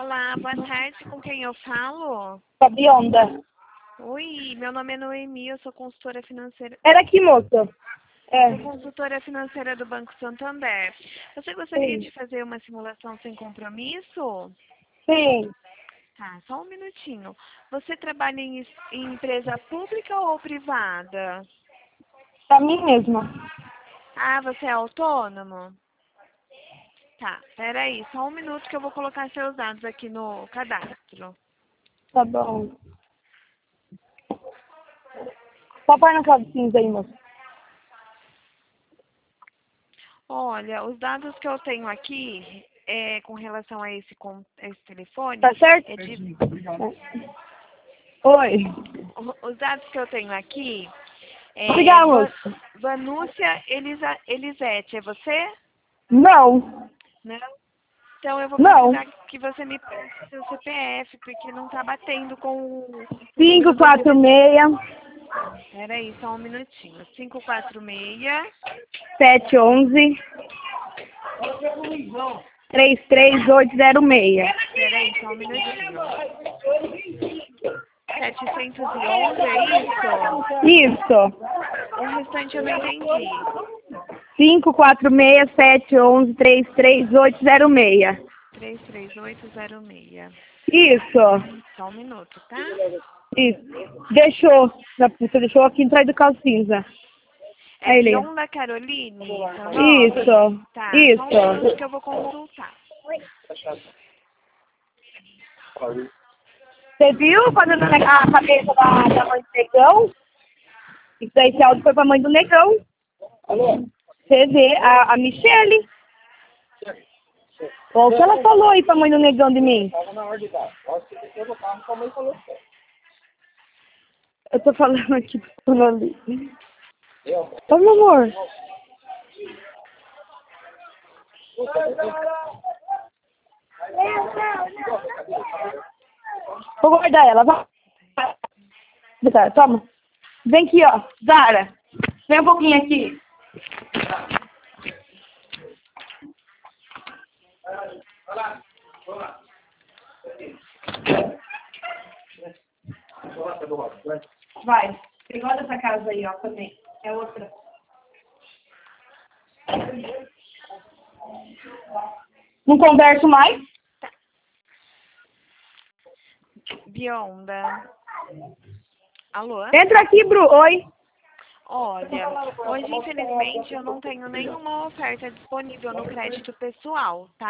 Olá, boa tarde. Com quem eu falo? Fabionda. Oi, meu nome é Noemi, eu sou consultora financeira. Era aqui, moça. Sou consultora financeira do Banco Santander. Você gostaria Sim. de fazer uma simulação sem compromisso? Sim. Tá, só um minutinho. Você trabalha em empresa pública ou privada? Pra mim mesma. Ah, você é autônomo? Tá, peraí, só um minuto que eu vou colocar seus dados aqui no cadastro. Tá bom. Só põe na calça cinza aí, moça. Olha, os dados que eu tenho aqui, com relação a esse telefone, Tá certo? é de... Oi. Os dados que eu tenho aqui Obrigada, moça. Vanúcia Elisete, é você? Não. Não? Então eu vou Não. precisar que você me passe seu CPF, porque não tá batendo com o número do... 546 Peraí, só um minutinho. 546... 711 33806. Peraí, só um minutinho. 711, é isso? Isso. O restante eu não entendi. 546 711 33806. 33806. Isso. Só um minuto, tá? Isso. Deixou. Você deixou aqui atrás do calço cinza. É Aí ele. Bionda Caroline? Seu nome? Isso. Tá, só um minuto Isso. que eu vou consultar. Você viu fazendo a cabeça da mãe do negão? Isso daí, esse áudio foi pra mãe do negão. Você vê, a Michele. Olha o que ela falou aí pra mãe do negão de mim. Eu tô falando aqui pro ali. Ô, meu amor. Vou guardar ela, vai. Zara, toma. Vem aqui, ó. Zara, vem um pouquinho aqui. Vai. Você gosta dessa casa aí, ó, também. É outra. Não converso mais? Bionda. Alô? Entra aqui, Bru. Oi. Olha, hoje infelizmente eu não tenho nenhuma oferta disponível no crédito pessoal, tá?